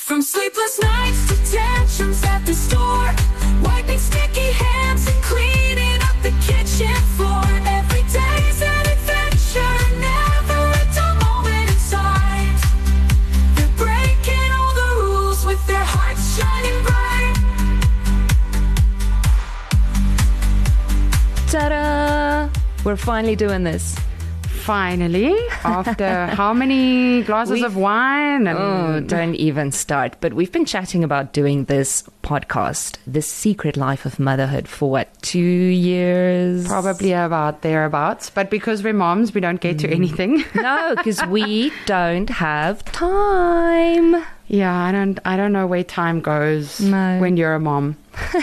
From sleepless nights to tantrums at the store, wiping sticky hands and cleaning up the kitchen floor. Every day's an adventure, never a dull moment inside. They're breaking all the rules with their hearts shining bright. Ta-da! We're finally doing this. Finally, after how many glasses of wine? And Don't even start. But we've been chatting about doing this podcast, The Secret Life of Motherhood, for what, 2 years? probably about thereabouts. But because we're moms, we don't get to anything. No, because we don't have time. Yeah, I don't know where time goes when you're a mom.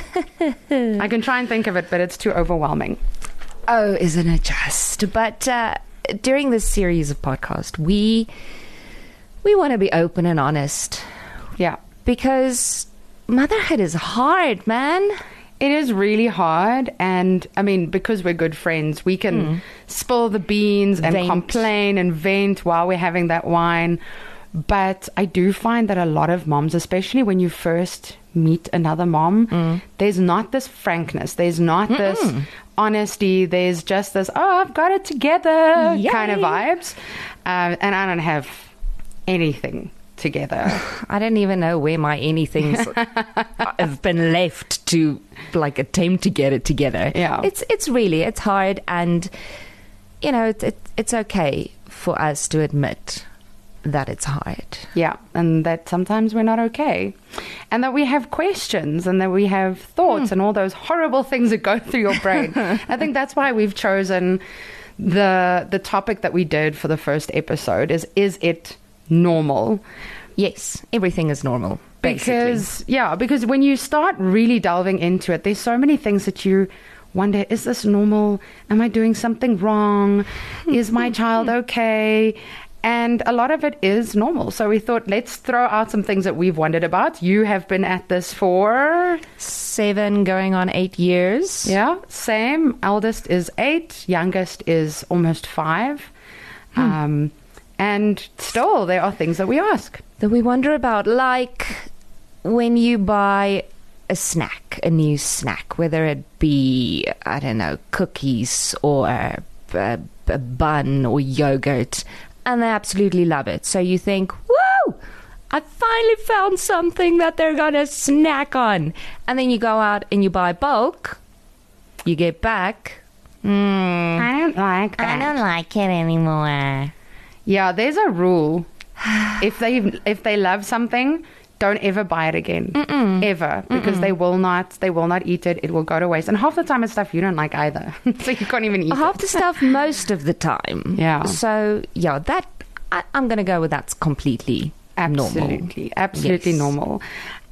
I can try and think of it, but it's too overwhelming. Oh, isn't it just? But during this series of podcasts, we want to be open and honest. Yeah. Because motherhood is hard, man. It is really hard, and I mean, because we're good friends, we can spill the beans and Vent. complain and vent while we're having that wine. But I do find that a lot of moms, especially when you first meet another mom, there's not this frankness, there's not this honesty, there's just this, oh, I've got it together kind of vibes. And I don't have anything together. I don't even know where my anythings have been left to like attempt to get it together. Yeah. It's hard, and you know it's okay for us to admit that it's hard. Yeah, and that sometimes we're not okay. And that we have questions and that we have thoughts and all those horrible things that go through your brain. I think that's why we've chosen the topic that we did for the first episode is it normal? Yes, everything is normal, basically. Because when you start really delving into it, there's so many things that you wonder, is this normal? Am I doing something wrong? Is my child okay? And a lot of it is normal. So we thought, let's throw out some things that we've wondered about. You have been at this for 7 going on 8 years. Yeah, same. Eldest is 8, youngest is almost 5. And still, there are things that we ask. That we wonder about, like when you buy a snack, a new snack, whether it be, I don't know, cookies or a bun or yogurt, and they absolutely love it. So you think, whoa, I finally found something that they're going to snack on. And then you go out and you buy bulk. You get back. I don't like that. I don't like it anymore. Yeah, there's a rule. If they love something, don't ever buy it again. Ever. Because they will not eat it. It will go to waste. And half the time it's stuff you don't like either. So you can't even eat Half it. the stuff most of the time. Yeah. So, yeah, that I'm going to go with that's completely normal. Absolutely Yes. normal.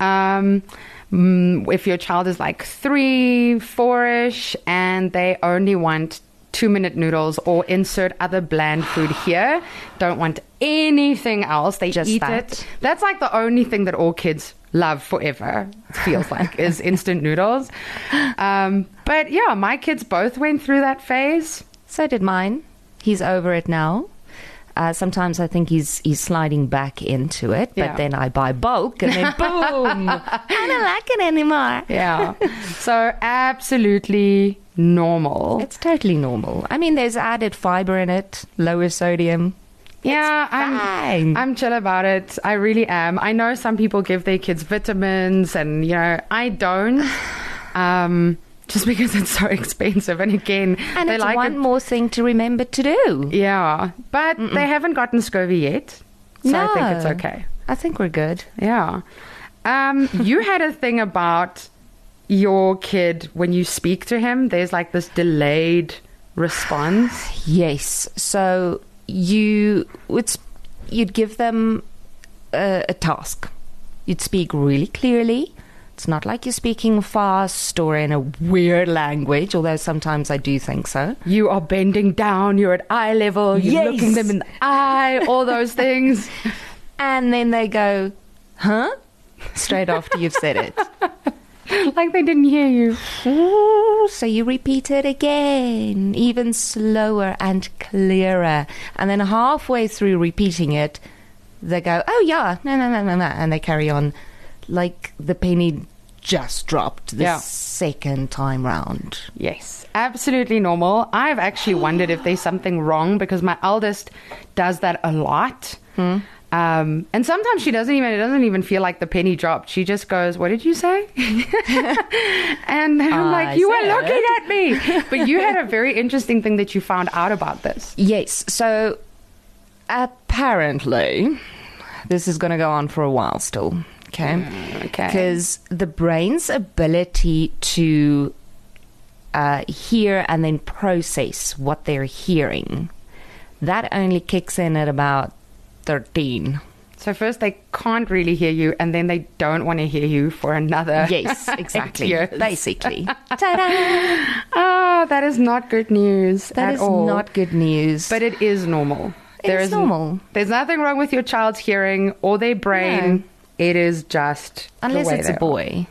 If your child is like 3, 4-ish and they only want 2-minute noodles or insert other bland food here, don't want anything else, they Just eat that. it. That's like the only thing that all kids love forever, it feels like, is instant noodles. But yeah, my kids both went through that phase. So did mine. He's over it now. Sometimes I think he's sliding back into it, but Yeah. then I buy bulk and then boom, I don't like it anymore. Yeah. So absolutely normal. It's totally normal. I mean, there's added fiber in it, lower sodium. Yeah, fine. I'm chill about it. I really am. I know some people give their kids vitamins and, I don't. Just because it's so expensive. And again, And they it's like one it. more thing to remember to do. Yeah, but they haven't gotten scurvy yet. So I think it's No. okay. I think we're good. Yeah. You had a thing about your kid when you speak to him. There's like this delayed response. Yes. So you'd give them a task. You'd speak really clearly. It's not like you're speaking fast or in a weird language, although sometimes I do think so. You are bending down, you're at eye level, you're Yes. looking them in the eye, all those things. And then they go, huh? Straight after you've said it. Like they didn't hear you. So you repeat it again, even slower and clearer. And then halfway through repeating it, they go, oh yeah, no, and they carry on like the penny just dropped the Yeah. second time round. Yes, absolutely normal. I've actually wondered if there's something wrong because my eldest does that a lot. And sometimes it doesn't even feel like the penny dropped. She just goes, what did you say? And I'm I like, you were said. looking at me. But you had a very interesting thing that you found out about this. Yes, so apparently this is going to go on for a while still, okay? Okay. Because the brain's ability to hear and then process what they're hearing, that only kicks in at about 13. So first they can't really hear you, and then they don't want to hear you for another Yes, exactly. 8 years. Basically. Ta-da! Ah, that is not good news That at is all. not good news. But it is normal. It's normal. There's nothing wrong with your child's hearing or their brain. No. It is just Unless the way it's they a are. boy.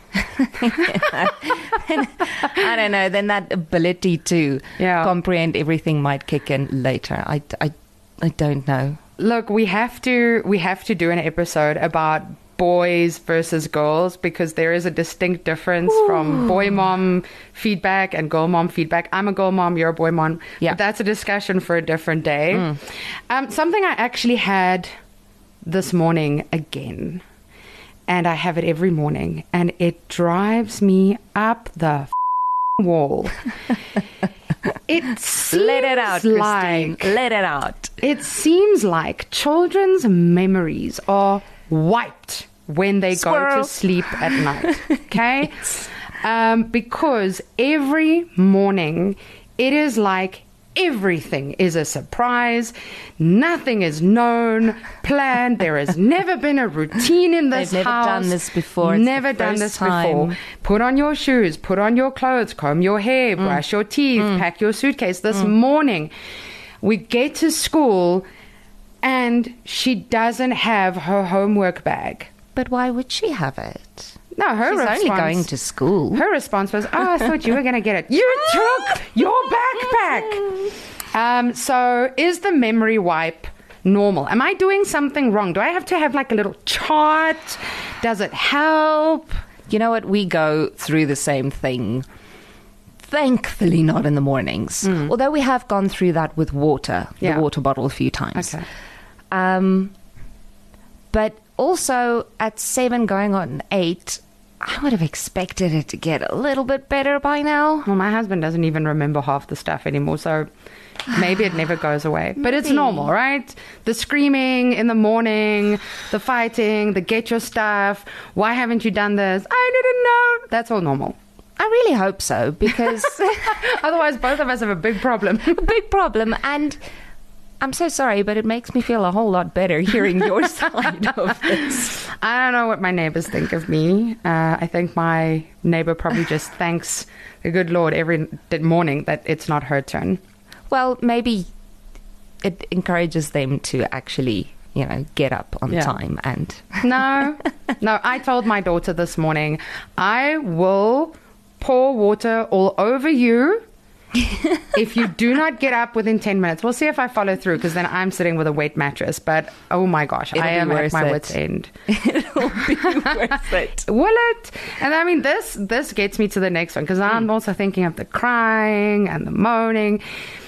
I don't know. Then that ability to Yeah. comprehend everything might kick in later. I don't know. Look, we have to do an episode about boys versus girls because there is a distinct difference from boy mom feedback and girl mom feedback. I'm a girl mom, you're a boy mom. Yeah. But that's a discussion for a different day. Something I actually had this morning again, and I have it every morning, and it drives me up the wall. It seems Let it out, Christine. like Let it out. it seems like children's memories are wiped when they go Squirrel. to sleep at night. Okay? Because every morning it is like everything is a surprise. Nothing is known, planned. There has never been a routine in this They've never house. done this before. It's Never the done first this time. before. Put on your shoes, put on your clothes, comb your hair, brush your teeth, pack your suitcase. This morning, we get to school and she doesn't have her homework bag. But why would she have it? No, her She's response, only going to school. Her response was, "Oh, I thought you were going to get it. You took your backpack." So, is the memory wipe normal? Am I doing something wrong? Do I have to have like a little chart? Does it help? You know what? We go through the same thing. Thankfully, not in the mornings. Although we have gone through that with water, Yeah. the water bottle, a few times. Okay. But also at 7 going on 8, I would have expected it to get a little bit better by now. Well, my husband doesn't even remember half the stuff anymore, so maybe it never goes away. But it's Maybe. normal, right? The screaming in the morning, the fighting, the get your stuff. Why haven't you done this? I didn't know. That's all normal. I really hope so, because Otherwise, both of us have a big problem. a big problem. And I'm so sorry, but it makes me feel a whole lot better hearing your side of this. I don't know what my neighbors think of me. I think my neighbor probably just thanks the good Lord every morning that it's not her turn. Well, maybe it encourages them to actually, get up on Yeah. time and... No, I told my daughter this morning, I will pour water all over you if you do not get up within 10 minutes. We'll see if I follow through, because then I'm sitting with a wet mattress. But, oh my gosh, It'll I be am at worth my it. wit's end. It'll be worth it. Will it? And I mean, this gets me to the next one, because I'm also thinking of the crying and the moaning.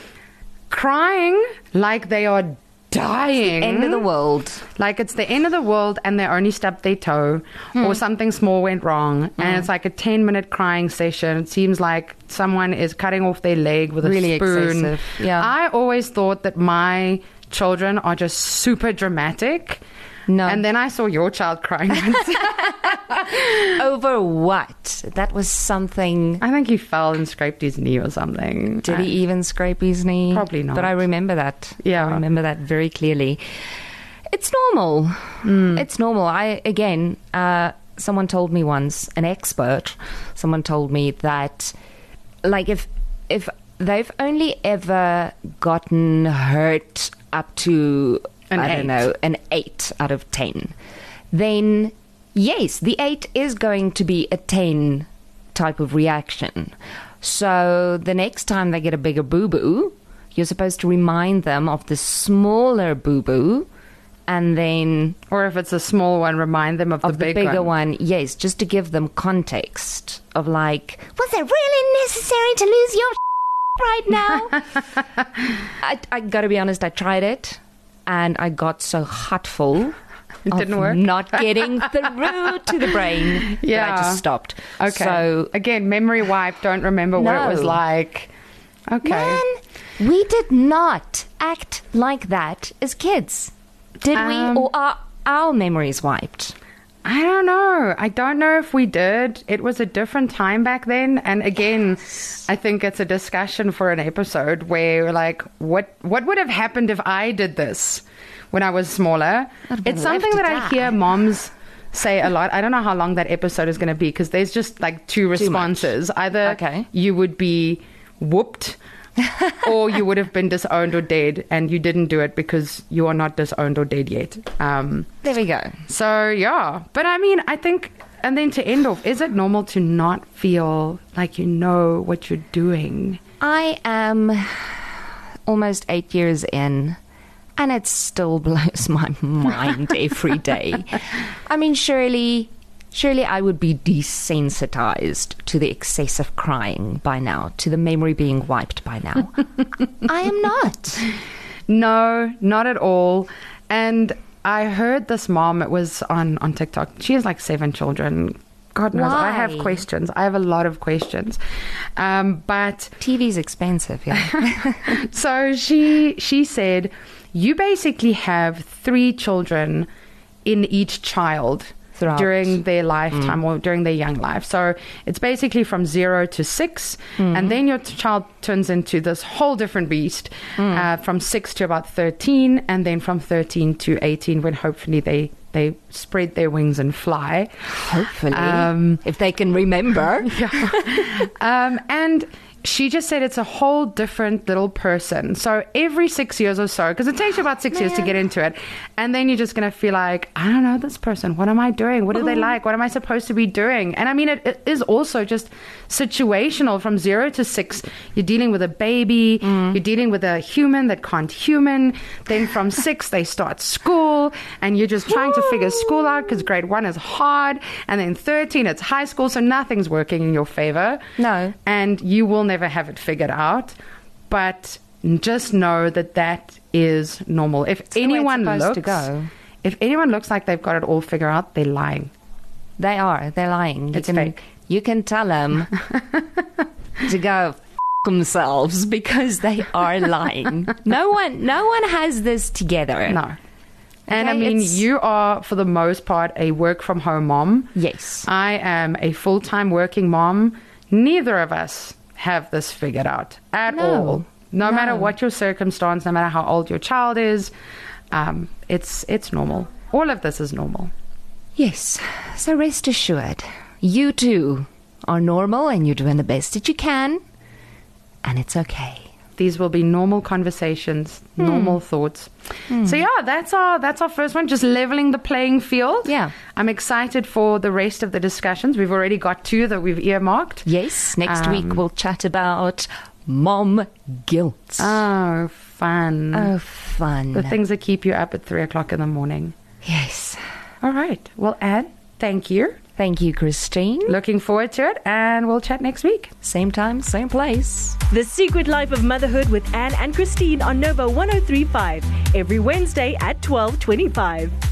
Crying like they are dying. End of the world. Like it's the end of the world and they only stubbed their toe or something small went wrong and it's like a 10-minute crying session. It seems like someone is cutting off their leg with Really a spoon. excessive, yeah. I always thought that my children are just super dramatic. No. And then I saw your child crying once. Over what? That was something... I think he fell and scraped his knee or something. Did he even scrape his knee? Probably not. But I remember that. Yeah. I remember that very clearly. It's normal. It's normal. Someone told me once, an expert, someone told me that, like, if they've only ever gotten hurt up to, An I 8. don't know, an 8 out of 10, then yes, the 8 is going to be a 10 type of reaction. So the next time they get a bigger boo-boo, you're supposed to remind them of the smaller boo-boo And then Or if it's a small one, remind them of the big bigger one. one, yes, just to give them context of like, was it really necessary to lose your right now? I gotta be honest, I tried it and I got so heartful. It didn't work. Not getting through to the brain that I Yeah. just stopped. Okay. So, Again, memory wipe, don't remember what it was No. like. Okay. man, we did not act like that as kids. Did we? Or are our memories wiped? I don't know. I don't know if we did. It was a different time back then. And again, I think it's a discussion for an episode where we're like, what would have happened if I did this when I was smaller? I'd have been It's something left that to I die. hear moms say a lot. I don't know how long that episode is going to be because there's just like two much. responses. Either Okay. you would be whooped or you would have been disowned or dead, and you didn't do it because you are not disowned or dead yet. There we go. So, yeah. But I mean, I think, and then to end off, is it normal to not feel like you know what you're doing? I am almost 8 years in, and it still blows my mind every day. I mean, surely I would be desensitized to the excessive crying by now, to the memory being wiped by now. I am not. No, not at all. And I heard this mom, it was on TikTok. She has like 7 children. God knows, I have Why? questions. I have a lot of questions. But TV's expensive, yeah. so she said, you basically have 3 children in each child Throughout. during their lifetime or during their young life. So it's basically from 0 to 6, and then your child turns into this whole different beast from 6 to about 13, and then from 13 to 18 when hopefully they spread their wings and fly. Hopefully. If they can remember. And she just said it's a whole different little person. So every 6 years or so, because it takes you about 6 years to get into it, and then you're just going to feel like, I don't know this person. What am I doing? What are they like? What am I supposed to be doing? And I mean, it is also just situational. From 0 to 6, you're dealing with a baby, you're dealing with a human that can't human. Then from 6, they start school, and you're just trying to figure school out because grade 1 is hard. And then 13, it's high school, so nothing's working in your favor. No. And you will never have it figured out, but just know that is normal. If the way it's anyone supposed looks, to go. if anyone looks like they've got it all figured out, they're lying. They're lying. It's fake. You can tell them to go themselves because they are lying. No one has this together. No. And I Okay, mean, it's- you are, for the most part, a work from home mom. Yes. I am a full-time working mom. Neither of us have this figured out at No. all. No No. matter what your circumstance, no matter how old your child is, it's normal. All of this is normal. Yes. So rest assured, you too are normal and you're doing the best that you can, and it's okay. These will be normal conversations, normal thoughts. So yeah, that's our first one, just leveling the playing field. Yeah. I'm excited for the rest of the discussions. We've already got 2 that we've earmarked. Yes. Next week we'll chat about mom guilt. Oh, fun. Oh, fun. The things that keep you up at 3 o'clock in the morning. Yes. All right. Well, Anne, thank you. Thank you, Christine. Looking forward to it, and we'll chat next week. Same time, same place. The Secret Life of Motherhood with Anne and Christine on Nova 103.5 every Wednesday at 12:25.